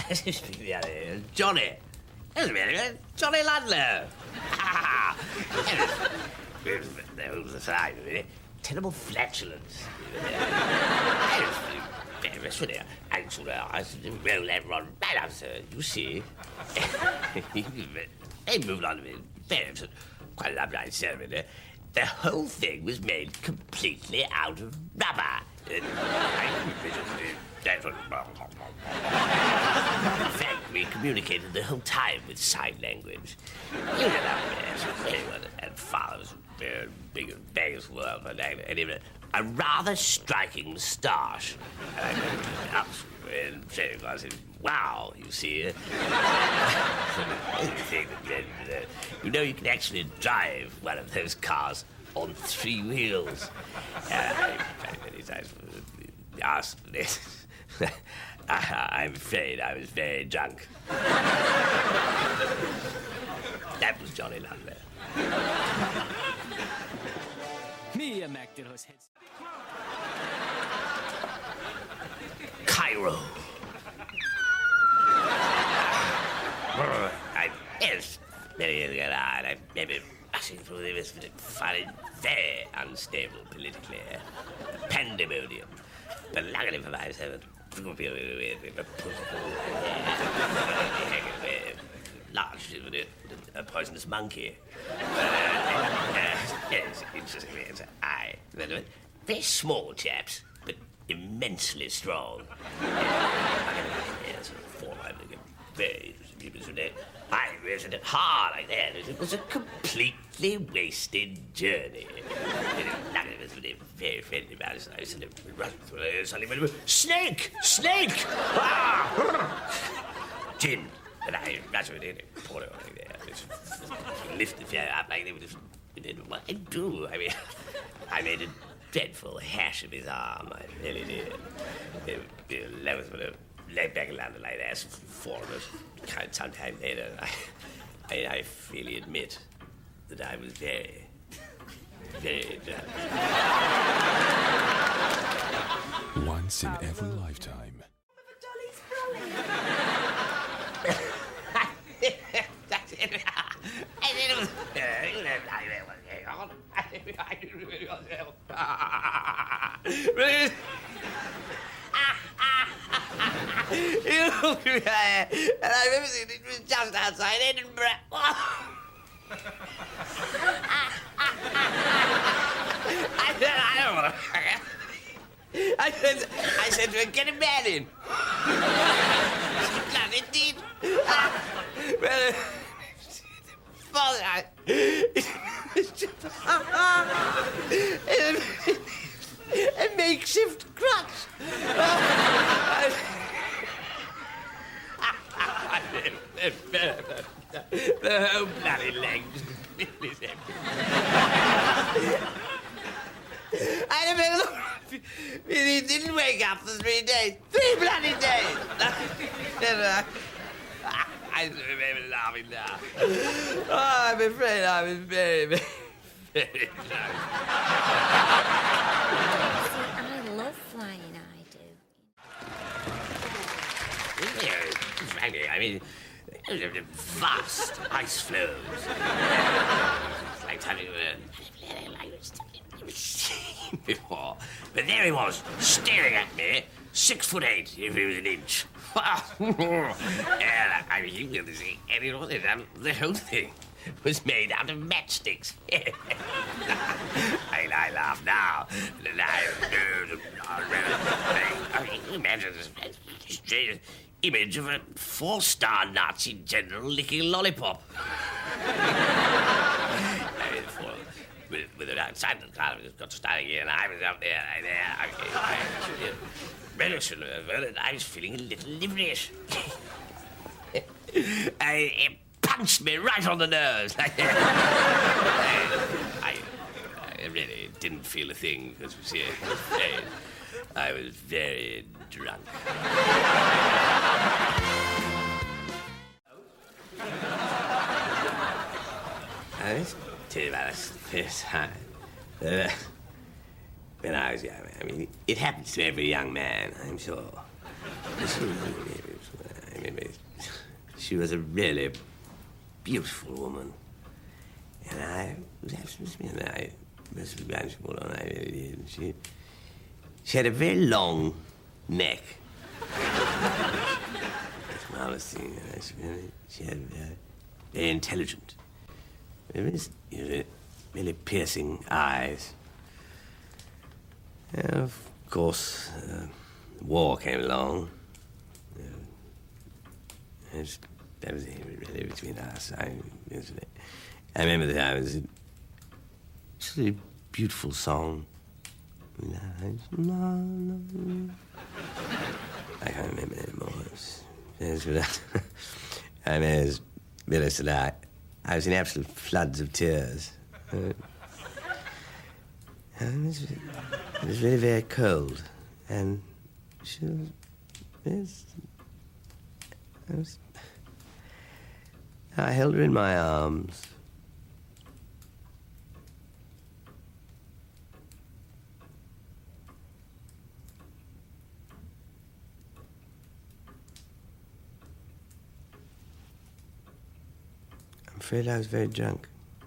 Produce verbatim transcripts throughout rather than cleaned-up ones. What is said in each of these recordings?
Johnny. Johnny Ludlow. There was a sign of it. Terrible flatulence. And so I said, well, everyone, right, sir, you see. They moved on to me. Quite an upright ceremony. The whole thing was made completely out of rubber. In fact, we communicated the whole time with sign language. You know, and father was very big and big as well, but anyway, a rather striking moustache. And I and I said, wow, you see. You know, you can actually drive one of those cars on three wheels. Uh, I, many times asked for this. I'm afraid I was very drunk. That was Johnny Ludlow. Mia megtörhöz hetsz. Cairo. I, yes, many years ago, I maybe passing through this, find it very unstable politically. Pandemonium. But luckily for myself, large, a poisonous monkey. Yes, interesting. It's I. Very small chaps, but immensely strong. Yes, four very. I wasn't it hard like that. It was a completely wasted journey. None of us were very friendly about it. I suddenly went, snake! Snake! Ah! Gin. And I rushed it in and poured it on there. Lift the fire up like they would have. What I do? I mean, I made a dreadful hash of his arm. I really did. That was what a. Lay back and landed like that for us. Sometime later, I, I, I freely admit that I was very, very drunk. Once in every lifetime. That's it. I didn't. I didn't want to get on. I didn't really want to. And I remember seeing it was just outside Edinburgh. I said, I don't want to. I said, I said to her, get a man in. She bloody did. Well, father, I. A makeshift crutch. The whole bloody legs. I remember he didn't wake up for three days. Three bloody days. I remember laughing now. Oh, I'm afraid I was very, very, very drunk. I love flying, I do. Yeah, frankly, I mean, vast ice flows. It's like having a language never seen before. But there he was, staring at me, six foot eight, if he was an inch. And I mean, you can see, and you know, the whole thing was made out of matchsticks. I, I laugh now. I mean, imagine this strange image of a four-star Nazi general licking a lollipop. I mean, for, with, with it outside the car, it got started here, and I was up there, I, there, I, I, I, I was feeling a little liverish. I, it punched me right on the nose. I, I, I really didn't feel a thing, because you see, I was very drunk. I just tell you about this first time. Uh, when I was young, I mean, it happens to every young man, I'm sure. I remember she was a really beautiful woman. And I was absolutely, I was responsible on I really did. She, she had a very long neck. That's marvelous thing. She had uh, very intelligent, very, really, really piercing eyes. And of course, uh, the war came along. Uh, that was really between us. I, I remember that I was. It's a beautiful song. I can't remember it anymore. It's, it's, I mean, as Billy said, I, I was in absolute floods of tears. Uh, it, was, it was really very cold, and she was. Yes, I, was I held her in my arms. I'm afraid I was very drunk.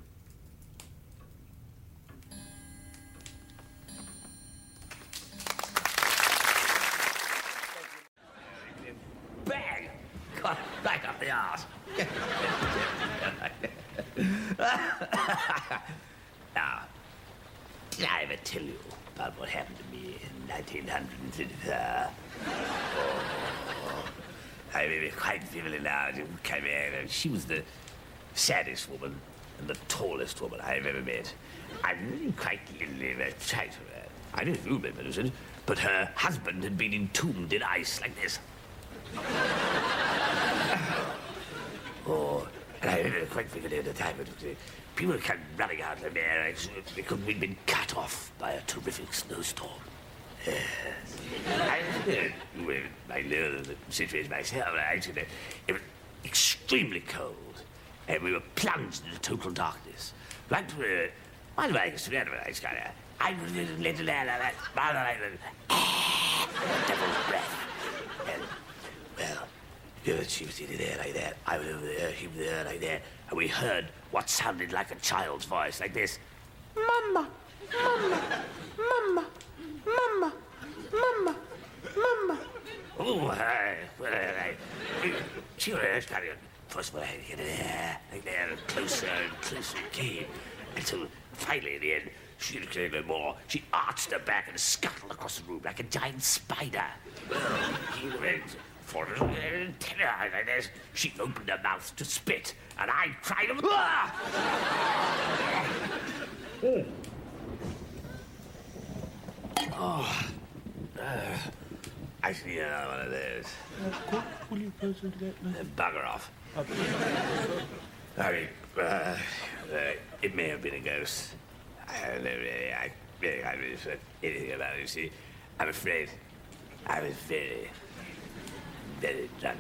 Bang! Got back up the arse. Now, did I ever tell you about what happened to me in nineteen thirty-four? Oh, I remember quite vividly now. She came in, and she was the saddest woman and the tallest woman I've ever met. I really quite literally very tight of her. I don't know if you remember this, but her husband had been entombed in ice like this. Oh, and I remember quite vividly at the time, but uh, people came running out of there because we'd been cut off by a terrific snowstorm. Yes. I, uh, well, I know the situation myself. I, uh, it was extremely cold, and we were plunged into total darkness. Right to uh, why do I used to be out of ice kind of? I was let it out like that, devil's breath. And, well, yeah, she was sitting there like that. I was over there, he was there like that, and we heard what sounded like a child's voice, like this: "Mama, mama, mama, mama, mama, mama." Oh, I, well, I, she was kind of. First, when I get there, like there, and closer and closer it came, until finally, in the end, she didn't say no more. She arched her back and scuttled across the room like a giant spider. Well, he went for a terror like this. She opened her mouth to spit, and I cried, "Ah!" Oh. Oh. Uh, I see another one of those. What will you post into that? Uh, bugger off. I mean, uh, uh, it may have been a ghost. I don't know, really. I really can't really say anything about it, you see. I'm afraid I was very, very drunk.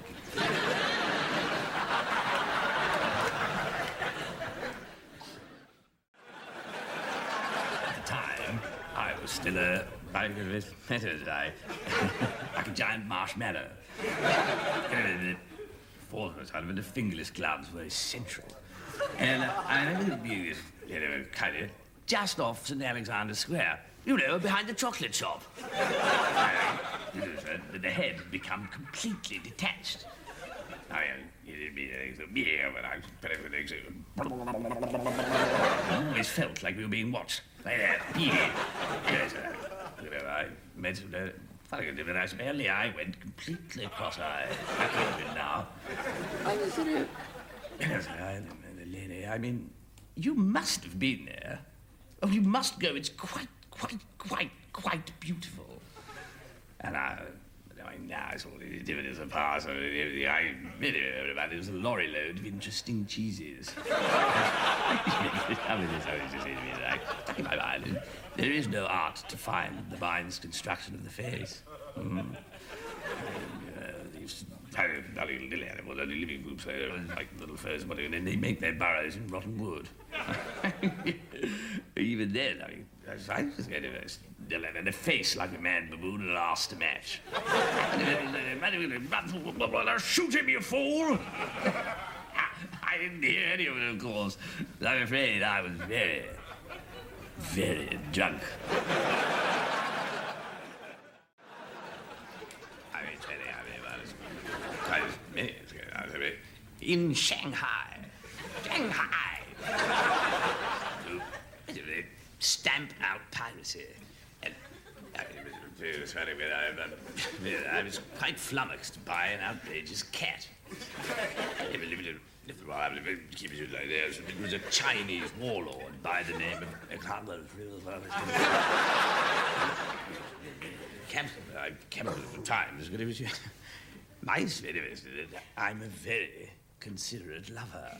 At the time, I was still a bag of his fetters, I, like a giant marshmallow. The force out of it, the fingerless gloves were essential. And uh, I remember being, you know, kind of just off Saint Alexander Square, you know, behind the chocolate shop. uh, you know, the, the head had become completely detached. I mean, it didn't mean anything to me, but I always felt like we were being watched by that. Yes, uh, you know, I met some uh, funny different barely I went completely cross-eyed. I can't do it now. I was sort of... Yes, I, the lady, I mean, you must have been there. Oh, you must go. It's quite, quite, quite, quite beautiful. And I... I mean, now it's all the dividends of past. I really remember there was a lorry load of interesting cheeses. I mean, it's always just stuck in my mind. There is no art to find the mind's construction of the face. Mm. And, uh, these tiny, little animals, only living groups, like little furs, and then they make their burrows in rotten wood. even then, I mean, I was just getting a, and a face like a man baboon lost a match. I'll shoot him, you fool! I didn't hear any of it, of course. I'm afraid I was very, very drunk. I mean, I mean, I was quite minutes ago. I mean, in Shanghai. Shanghai! They stamp out piracy. And I, I was quite flummoxed by an outrageous cat. It was a Chinese warlord by the name of Capital of the Times. My spirit, I'm a very considerate lover.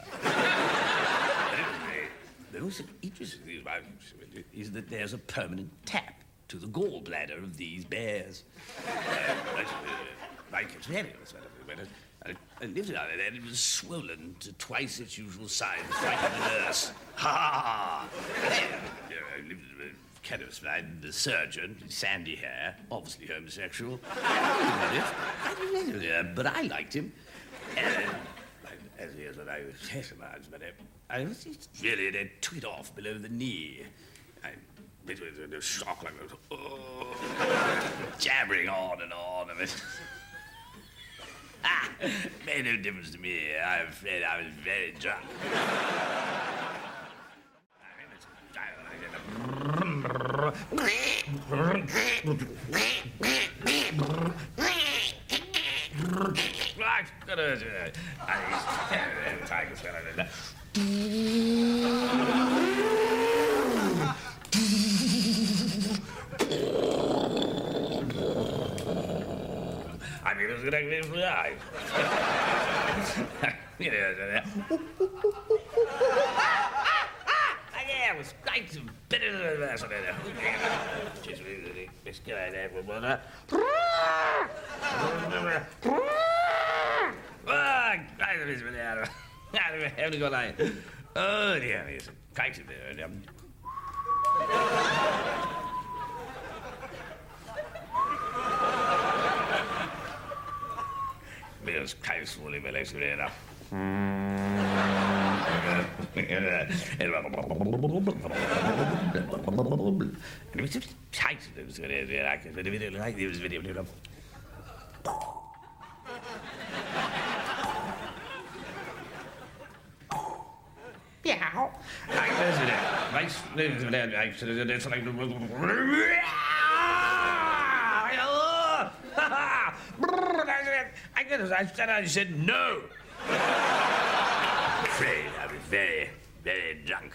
The most interesting thing about it is that there's a permanent tap to the gallbladder of these bears. Uh, like it's very I, I lived out there and it was swollen to twice its usual size, like a nurse. Ha ha! I lived in a chemist, the surgeon, sandy hair, obviously homosexual. But I liked him. And, as he is what I was testimonies, but I, I was just really they took it off below the knee. I it was a shock like oh, jabbering on and on of it. Ah, made no difference to me. I'm afraid I was very drunk. Right, good idea. I tiger swallow. I mean, it was going to be right. I was quite better than that. Just really, this guy there with one. Having got like, oh dear, he's quite a bit. Meals kind of slowly, but let's get it up. It was just tight. It was very like it was very like it was very very. Yeah. I was it. Nice. It's like. I guess I said I said no. I'm afraid I was very, very drunk.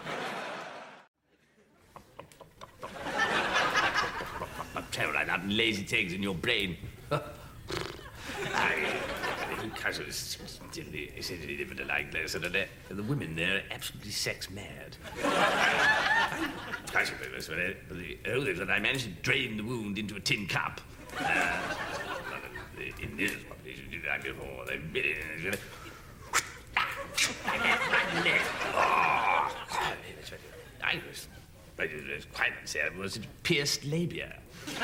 I'm terrible. I'm having lazy things in your brain. I, because it was essentially different like this, and the, the women there are absolutely sex mad. I, oh, that I managed to drain the wound into a tin cup. Uh, in this one, I before they bit it. Oh, I was, I was quite sad. It was pierced labia.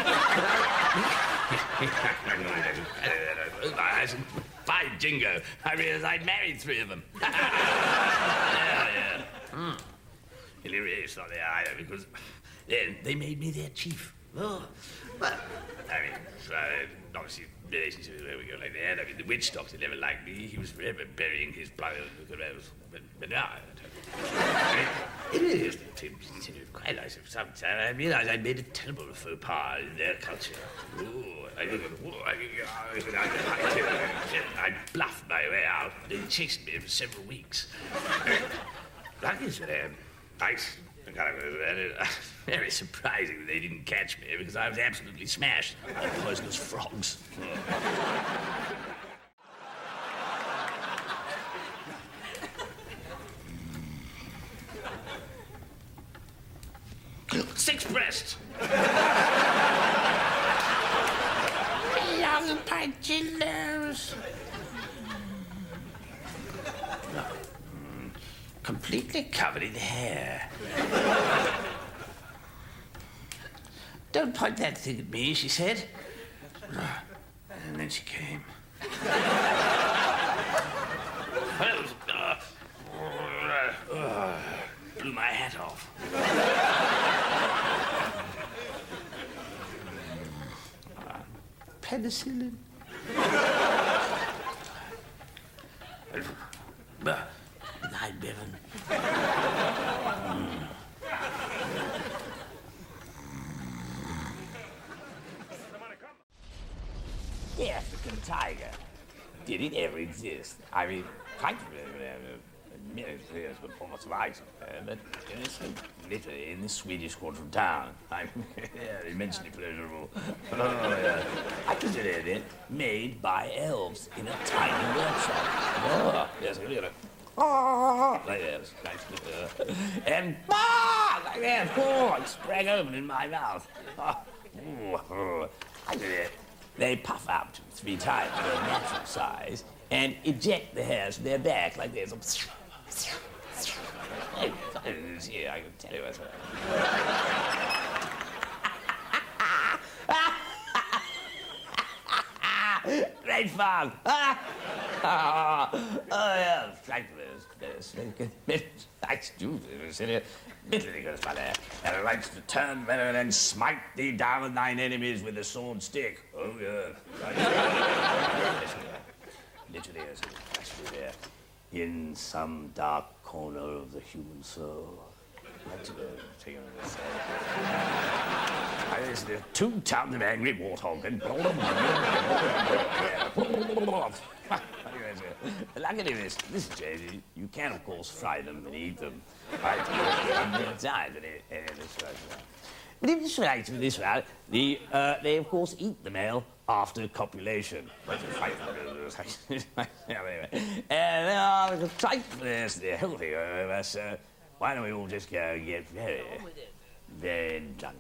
I said, by jingo, I realized I'd married three of them. Yeah, yeah. Mm. It's not there either, because then they made me their chief. Oh, but, I mean, uh, obviously, relationships where we go like that. I mean, the witch doctor never liked me. He was forever burying his blood in the graves. But, but now, I mean, it is quite nice. Sometimes I realized I'd made a terrible faux pas in their culture. Ooh, I, I, I, I bluffed my way out. They chased me for several weeks. Lucky for them. Nice. Very surprising that they didn't catch me because I was absolutely smashed by poisonous frogs. Six breast. Young Panchillos. completely covered in hair. Don't point that thing at me, she said. And then she came. Blew my hat off. Penicillin. Night, Bevan. The African tiger. Did it ever exist? I mean, quite a million years before my survival, but innocent, literally in this Swedish quarter of town. I'm yeah, immensely pleasurable. Oh, yeah. I considered it made by elves in a tiny workshop. Oh, yes, you know. Oh, like this, like this. And ah, like that. Oh, it sprang open in my mouth. Oh, oh, I did it. They puff out three times their natural size and eject the hairs from their back like this. Yeah, I can tell you what's great fun! Oh, yeah, frankness. I do this. Italy goes funny, and likes to turn rather than smite thee down with thine enemies with a sword stick. Oh, yeah. Literally, as it actually there, in some dark corner of the human soul. Like to go take on this. I listen to two tons of angry warthog and luckily, this, this J, you can, of course, fry them and eat them. Right? But if it's right to this one, the, uh, they, of course, eat the male after copulation. Anyway, and they are trying for this, they're healthy, uh, so why don't we all just go and get very, very drunk?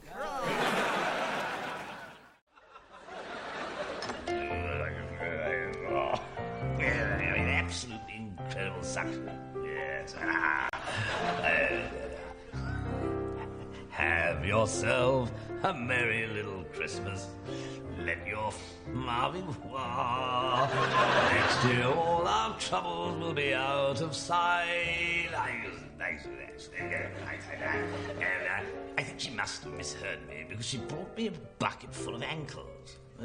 Absolutely incredible suction. Yes. Have yourself a merry little Christmas. Let your Marvin wah. Next year all our troubles will be out of sight. I thanks for that. And uh, I think she must have misheard me because she brought me a bucket full of ankles. Uh,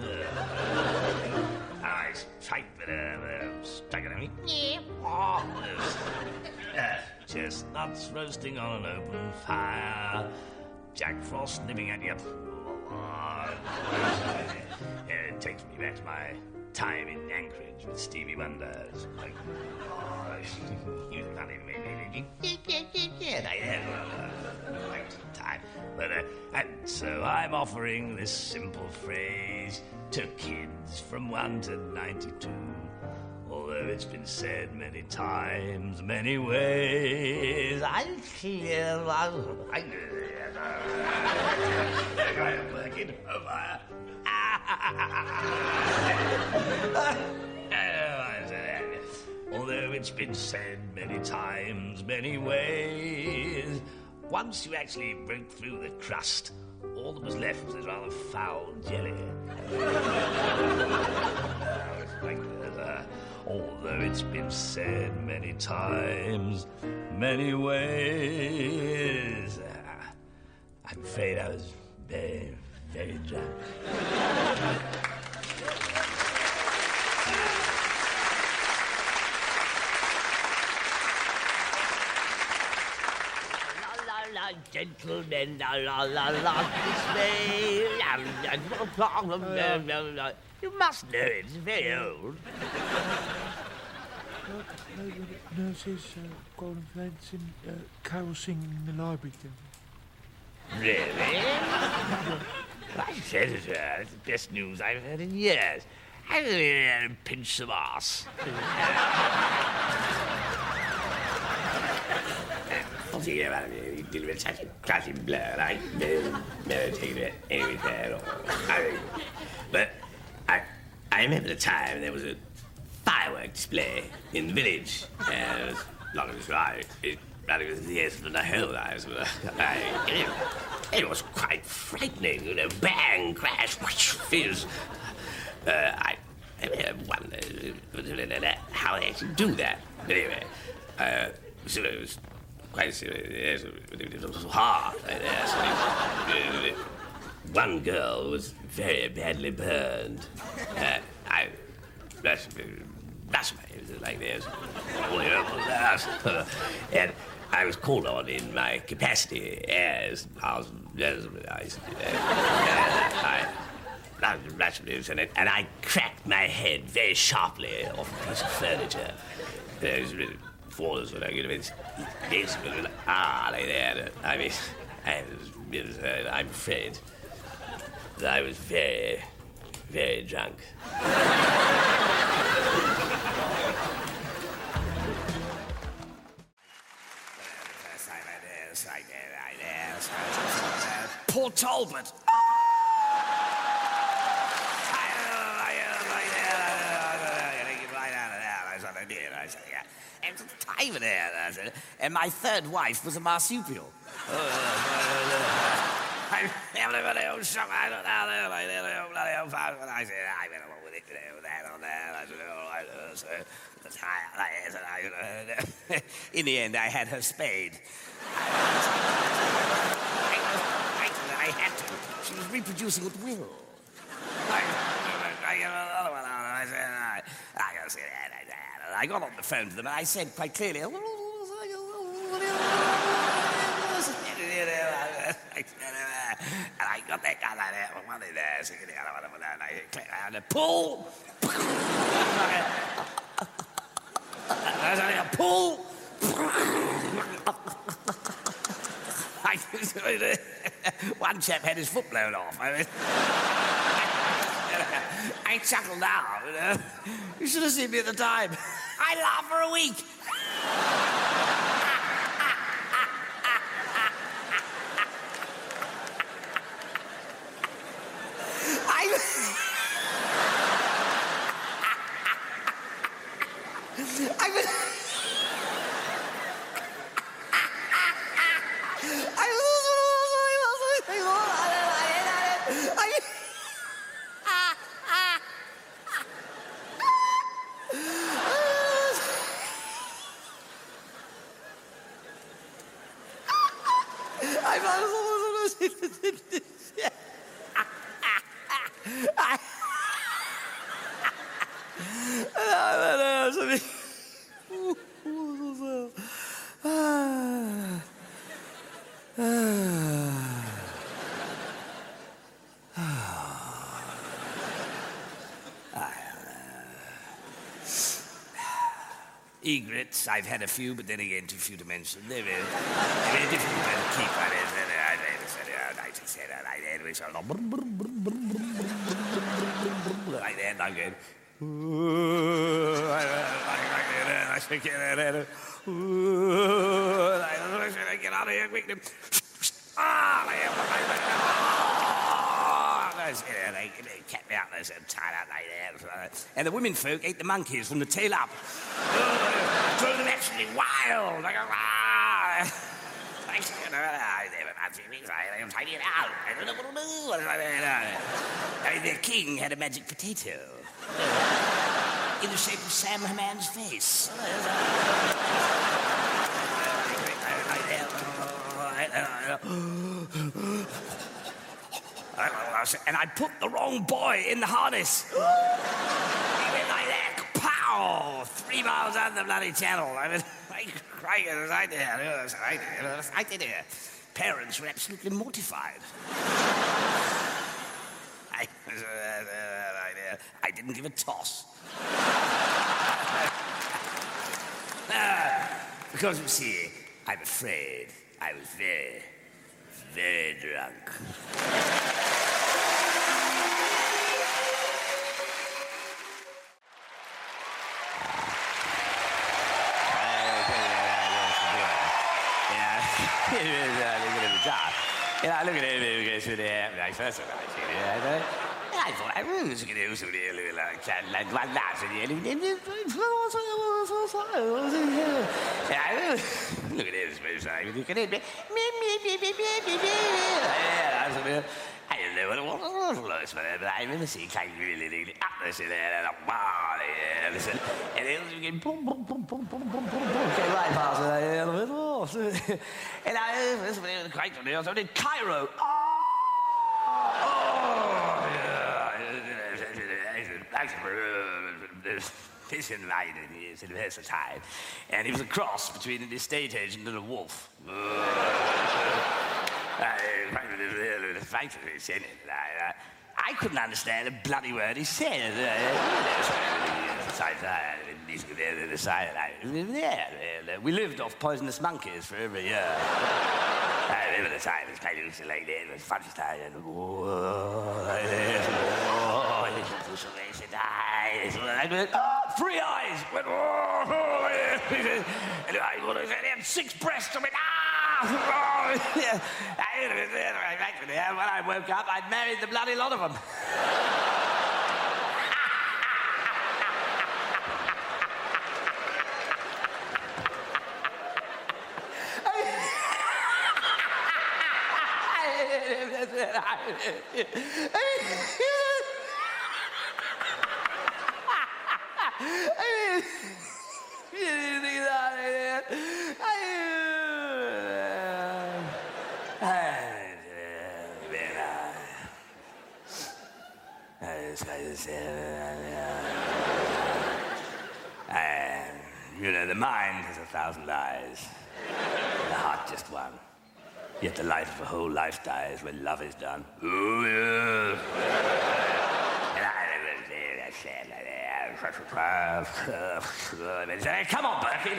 I tried with a stuck it in me. Oh, uh, chestnuts roasting on an open fire. Jack Frost nipping at you. Uh, it takes me back to my time in Anchorage with Stevie Wonder. It's like, oh, he was funny. Like time. But, uh, and so I'm offering this simple phrase to kids from one to ninety-two. Although it's been said many times, many ways, I clear my... I I'm working over. Although it's been said many times, many ways, once you actually broke through the crust, all that was left was this rather foul jelly. Although it's been said many times, many ways, I'm afraid I was very, very drunk. Gentlemen, la la la la, this way. You must know it, it's very old. Nurses, uh, Golden Flames, and uh, Carol singing in the library. Really? I said it, uh, it's the best news I've heard in years. I really had to pinch some ass. Thinking about it, you delivered such a crazy blur, like, never taken it anywhere or anything. But I, I remember the time there was a firework display in the village. Uh, it was That was right. It, that was yes, but the hell that was. I, it, it was quite frightening, you know. Bang, crash, whoosh, fizz. Uh, I, I wonder how they actually do that. But anyway, uh, so it was quite serious. It was hard. Yes. One girl was very badly burned. Uh, I, that's, that's my, it was like this. And I was called on in my capacity as, as, as I, I, that's what it is, and, it, and I cracked my head very sharply off a piece of furniture. It was really falls when I get it. Basically, like, ah, like that. I mean, I was, uh, I'm afraid that I was very, very drunk. Poor Talbot. And my third wife was a marsupial. I'm having a bloody old shock. I don't know. I bloody old father. I said, I went along with it, you know, that on there. I said, oh, I so in the end, I had her spayed. I had to. She was reproducing at will. I, I got another one on. I said, I, I gotta say that. I got on the phone to them and I said quite clearly, and I got that guy like that, one in there, and I clicked and I pull. I pull. One chap had his foot blown off. I mean, I chuckled now, you know. You should have seen me at the time. I laughed for a week. I... I was... Egrets, I've had a few, but then again, too few to mention. They're very, very difficult to keep. I like that, I'm good. Get out of here quickly. They kept me out there, tied out like that. And the women folk ate the monkeys from the tail up. Drove them absolutely wild. Like, ah. I'm tidying it out. I don't know what to do. I mean, the king had a magic potato in the shape of Sam Hammond's face. And I put the wrong boy in the harness. He went like that. Pow! Three miles out the bloody channel. I mean, I cried. It was right there. It was right there. It was right there. Parents were absolutely mortified. I, was, uh, uh, I didn't give a toss. uh, because, you see, I'm afraid I was very, very drunk. Yeah, look at it. You know, look at it. Look at it. Like, first of all, I I thought I was going to do something like that, like one that. Look at this, look at it. I don't know what it was, but I've never seen kind of really, really up this in there, and a bar, and it was again, boom, boom, boom, boom, boom, boom, boom, boom, came right past it, and I was quite in Cairo. This invited me is versatile, and he was a cross between an estate agent and a wolf. I couldn't understand a bloody word he said. We lived off poisonous monkeys for every year. I remember the time it was kind of like that. It was fun time. Three eyes went. And I had six breasts. I went. Ah! When I woke up, I'd married the bloody lot of them. You know, the mind has a thousand lies, and the heart just one. Yet the light of a whole life dies when love is done. Ooh, yeah. Come on, Bertie.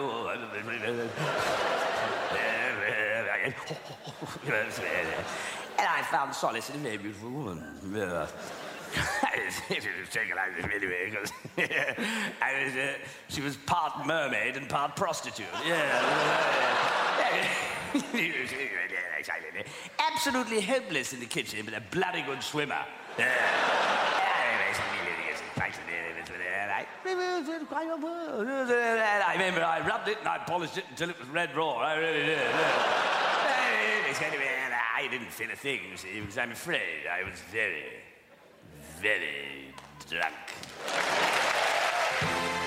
And I found solace in a very beautiful woman. It was taken out of this anyway, because I was, uh, she was part mermaid and part prostitute. Yeah. Absolutely hopeless in the kitchen, but a bloody good swimmer. Yeah. I remember I rubbed it and I polished it until it was red raw. I really did. Anyway, I didn't feel a thing, you see, because I'm afraid I was very, very drunk.